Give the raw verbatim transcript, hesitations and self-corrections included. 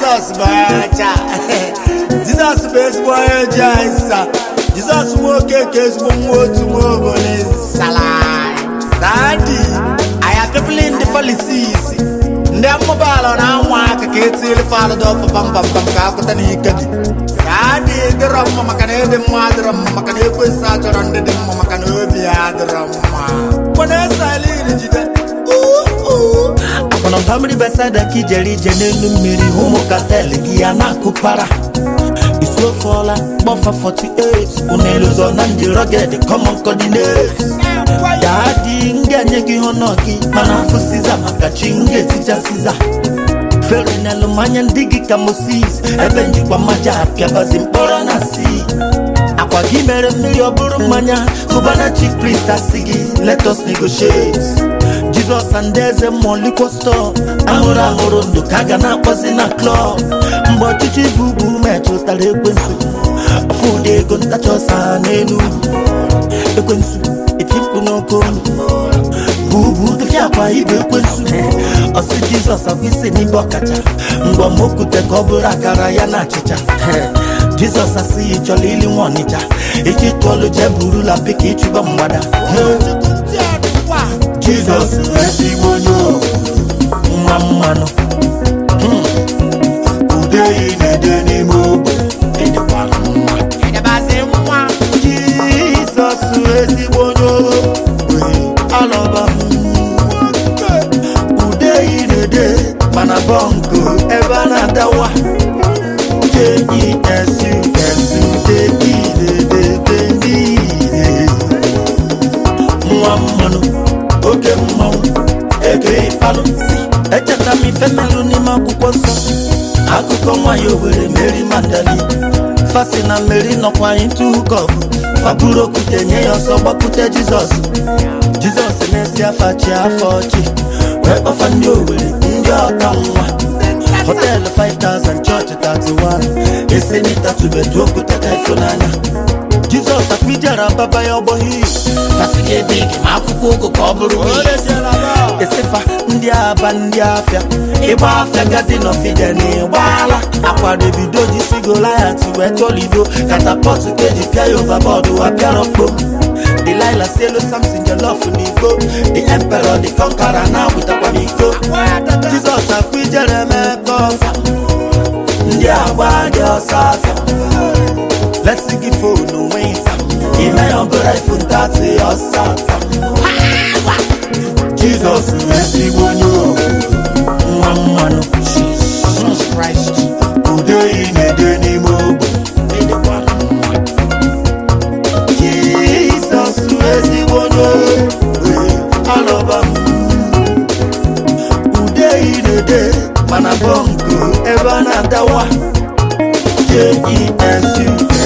Jesus bacha. Jesus best boy jaisa. Jesus mo kekes mo motu mo bole salai. Daddy, I have people in the policies. Ndem mobile na nwa ka ketil follow do for pam pam pam ka ko tani kadi. Daddy, the ram makane de madra makane ko sa choronde de makane obi adra ma. Kona sali ni jide. Akona family beside ki jeri jenelu meri homo katel gi anakupara. Islo fola bofa forty-eight uneluzo nandi rugged common coordinates. Daddy nganye gi honoki mana fusiza makachinge tija siza. Ferenelo manya ndigi kamosis ebenji kwa maja pia bazimpora na si. Akwa gimere mili oburu manya kubana chief priest asigi let us negotiate. Jesus and there's a liquor store. Ahora horondo kaga na kwazi na club. Mbo chichi bubu metro tale kwensu. Fude gonta chosa nenu. Ekwensu etipu no komu. Bubu tufia kwa ibe kwensu. Osi Jesus avise ni bokacha. Mbo moku te kobura kara ya na chicha. Jesus asi icholili wanija. Ichi tolo jeburu la piki chuba mwada. Jesus esi wonyo mamano Today de de ni mo e de pala mwa e de base mwa Jesus esi wonyo aloba Today de de mana bongo e bana dawa J E S U S U de de de de de mamano Oke mou, eke ifalo Echata mi femelu ni makukonso Akuko mwa yowere meri mandali Fasina meri no kwa intu hukobu Faburo kute nye yosoba kute Jesus Jesus nesi afachi afochi Wepa fandi yowere ndi okamwa Hotel five thousand church thirty-one Ese nita tubetu kute kaifunanya Jesus akwijara baba yobohi Fasige digi makukuku koburu wisi Esefa ndi aba ndi afya Iba afya gadi no fideni wala Akwa Davido jisi Goliath weto lido Katapotu keji pia overboard wapia rofo Delilah Selo Samson Jolof Nigo The emperor the conqueror now with a wamiko Jesus akwijara mekosa Ndi aba di osasa Let's sing it for no ways Ime yongo iPhone thirty osasa Jesus esi wonyo Mamano Jesus Christ Today ine deni mobo Ede wala Jesus esi wonyo Aloba Today ine de Mana bongo Eba na dawa J E S U